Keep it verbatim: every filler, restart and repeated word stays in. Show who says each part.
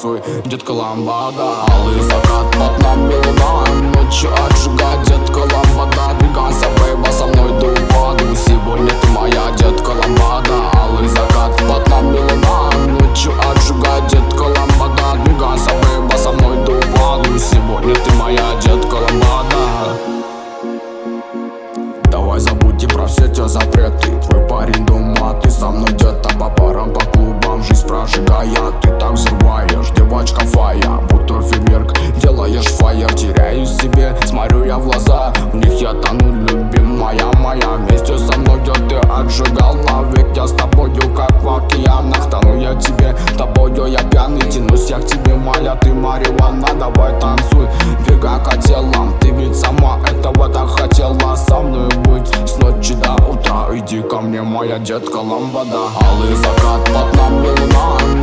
Speaker 1: танцуй, детка, ламбада. Алый закат под нами луна, ночью отжигай, детка, ламбада. Двигайся, бейба, со мной до упаду, сегодня ты моя детка, ламбада. Алый закат под нами луна, ночью отжигай, детка, ламбада. Двигайся, бейба, со мной до упаду, сегодня ты моя детка, ламбада. Давай забудьте про все те запреты. Твой парень дома, ты со мной где-то по парам, по клубам. Жизнь прожигая, ты так взрываешь, девочка фая, будто фейерверк. Делаешь фаер, теряюсь в себе, смотрю я в глаза, в них я тону, любимая моя. Вместе со мной где ты отжигала, ведь я с тобою как в океанах. Тону я тебе, тобою я пьяный, тянусь я к тебе, моя ты марихуана. Давай танцуй, двигай котелом, ты ведь сама этого так хотела со мной быть с ночи до утра. Иди ко мне, моя детка, ламбада. Алый закат под нами луна,